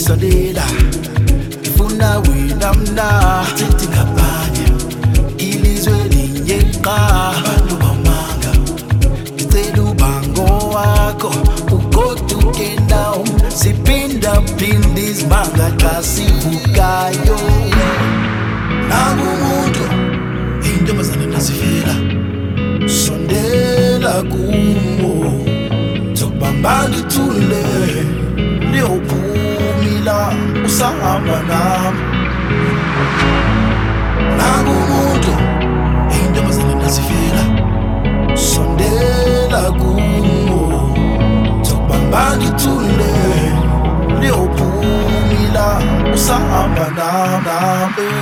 sondela ngifuna wena mna athethi ngabanye ilizwe linyeqa abantu bamanga ngicela ubango wakho ugoduke nawo siphinda phinde izimanga xa sivukayo nangumuntu intombazane nasifela sondela kumo zokubambana ithule liyophumila usahamba nami nangumuntu intombazane nasifela sondela kumo zokubambana ithule liyophumila usahamba nami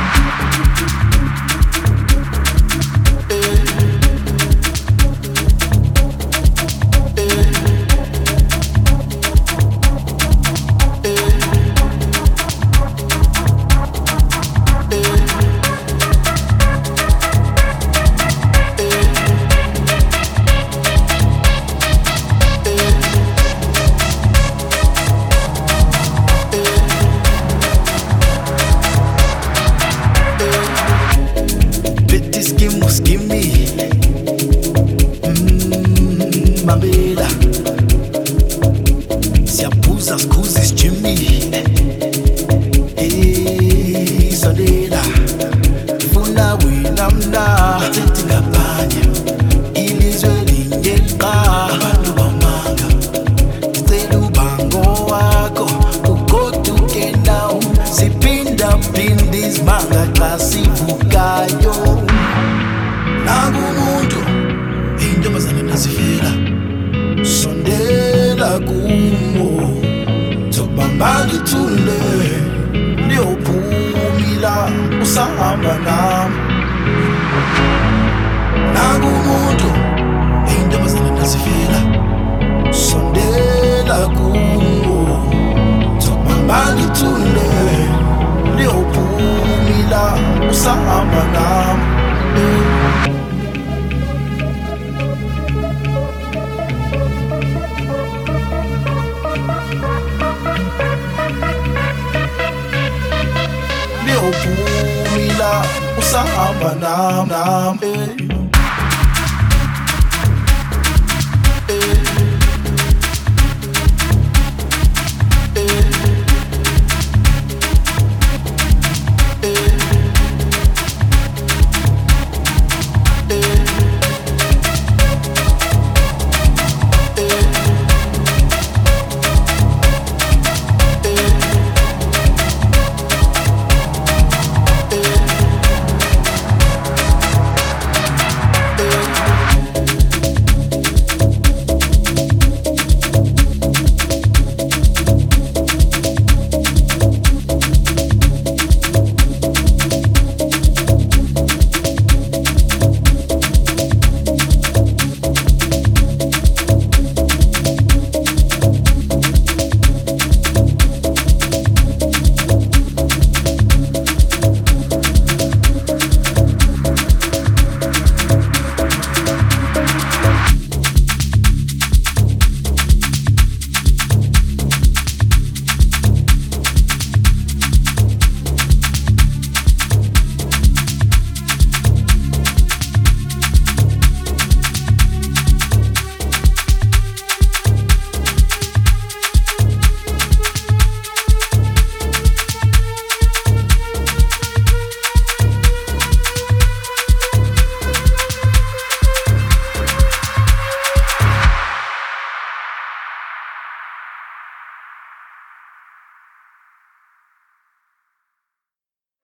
Mabela siyabuza sikuze Jimmy sondela ngifuna wena mna athethi ngabanye ilizwe linyeqa abantu bamanga ngicela ubango wakho ugoduke nawo siphinda phinde izimanga xa sivukayo nangumuntu intombazane nasifela sondela kumo zokubambana ithule liyophumila usahamba nami nangumuntu intombazane nasifela sondela kumo zokubambana ithule liyophumila usahamba nami liyophumila usahamba nami